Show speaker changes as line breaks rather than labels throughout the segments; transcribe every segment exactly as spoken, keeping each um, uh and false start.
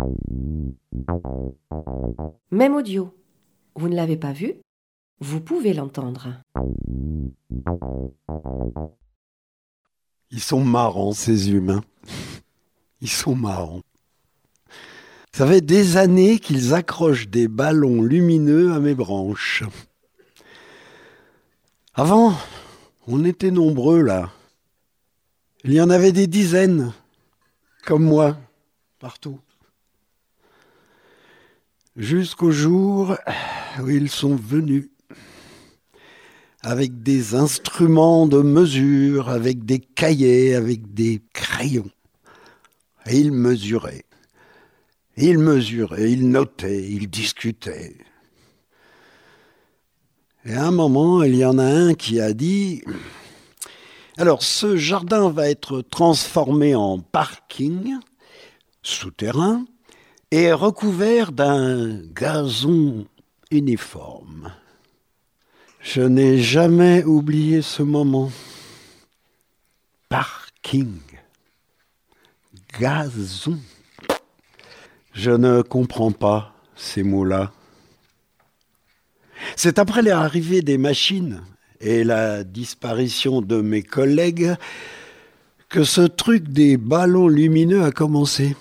Même audio. Vous ne l'avez pas vu? Vous pouvez l'entendre.
Ils sont marrants, ces humains. Ils sont marrants. Ça fait des années qu'ils accrochent des ballons lumineux à mes branches. Avant, on était nombreux là. Il y en avait des dizaines, comme moi, partout. Jusqu'au jour où ils sont venus, avec des instruments de mesure, avec des cahiers, avec des crayons. Et ils mesuraient. Ils mesuraient, ils notaient, ils discutaient. Et à un moment, il y en a un qui a dit « Alors, ce jardin va être transformé en parking souterrain et recouvert d'un gazon uniforme. » Je n'ai jamais oublié ce moment. Parking. Gazon. Je ne comprends pas ces mots-là. C'est après l'arrivée des machines et la disparition de mes collègues que ce truc des ballons lumineux a commencé.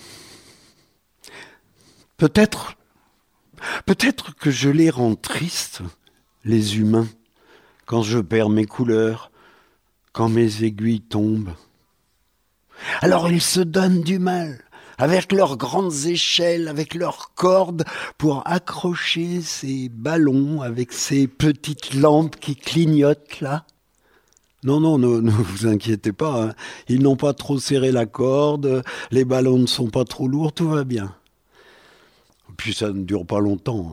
Peut-être, peut-être que je les rends tristes, les humains, quand je perds mes couleurs, quand mes aiguilles tombent. Alors ils se donnent du mal, avec leurs grandes échelles, avec leurs cordes, pour accrocher ces ballons avec ces petites lampes qui clignotent là. Non, non, ne, ne vous inquiétez pas, hein. Ils n'ont pas trop serré la corde, les ballons ne sont pas trop lourds, tout va bien. Puis ça ne dure pas longtemps.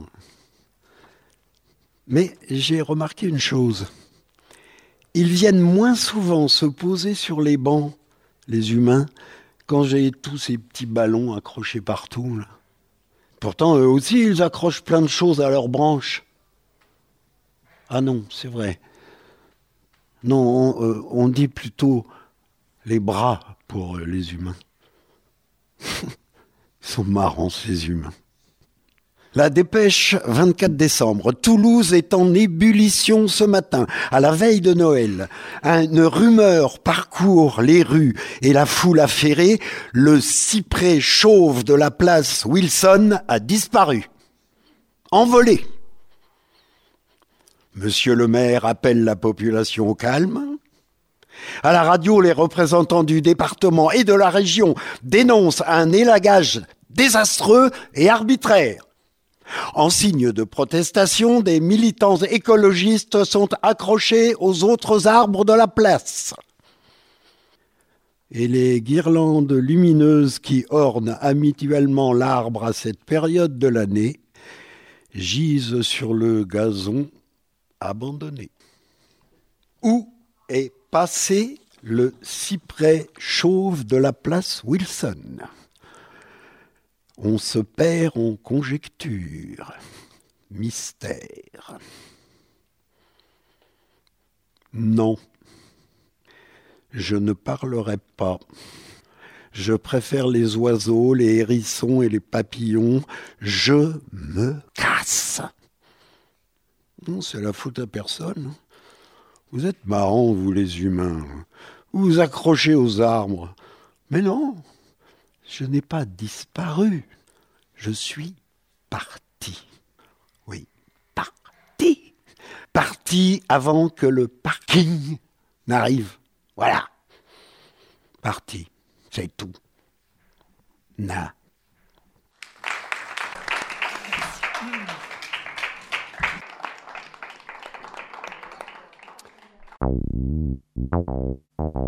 Mais j'ai remarqué une chose. Ils viennent moins souvent se poser sur les bancs, les humains, quand j'ai tous ces petits ballons accrochés partout. Là. Pourtant, eux aussi, ils accrochent plein de choses à leurs branches. Ah non, c'est vrai. Non, on, euh, on dit plutôt les bras pour les humains. Ils sont marrants, ces humains. La dépêche, vingt-quatre décembre. Toulouse est en ébullition ce matin, à la veille de Noël. Une rumeur parcourt les rues et la foule affairée. Le cyprès chauve de la place Wilson a disparu. Envolé. Monsieur le maire appelle la population au calme. À la radio, les représentants du département et de la région dénoncent un élagage désastreux et arbitraire. En signe de protestation, des militants écologistes sont accrochés aux autres arbres de la place. Et les guirlandes lumineuses qui ornent habituellement l'arbre à cette période de l'année gisent sur le gazon abandonné. Où est passé le cyprès chauve de la place Wilson ? On se perd en conjectures, mystère. Non, je ne parlerai pas. Je préfère les oiseaux, les hérissons et les papillons. Je me casse. Non, c'est la faute à personne. Vous êtes marrants, vous les humains. Vous vous accrochez aux arbres. Mais non. Je n'ai pas disparu, je suis parti. Oui, parti. Parti avant que le parking n'arrive. Voilà. Parti, c'est tout. Na.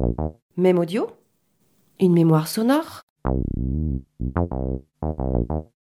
Même audio? Une mémoire sonore?